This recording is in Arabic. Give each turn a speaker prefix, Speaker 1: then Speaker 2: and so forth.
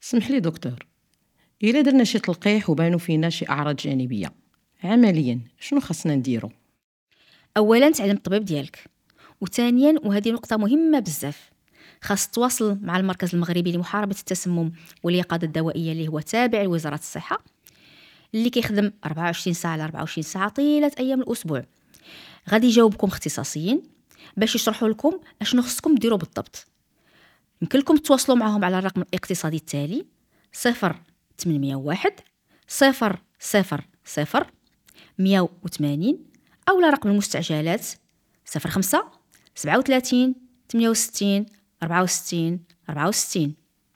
Speaker 1: سمح لي دكتور، إلا درنا شي تلقيح وبانوا فينا شي أعراض جانبية، عمليا شنو خاصنا نديرو؟
Speaker 2: اولا تعلم الطبيب ديالك، وثانيا وهذه نقطه مهمه بزاف، خاص تواصل مع المركز المغربي لمحاربه التسمم واليقظه الدوائيه اللي هو تابع لوزاره الصحه، اللي كيخدم 24 ساعه على 24 ساعه طيله ايام الاسبوع. غادي يجاوبكم اختصاصيين باش يشرحوا لكم اشنو خصكم ديروا بالضبط. يمكن لكم تواصلوا معهم على الرقم الاقتصادي التالي 0801 000 180، أو رقم المستعجلات 05 37 68 64 64.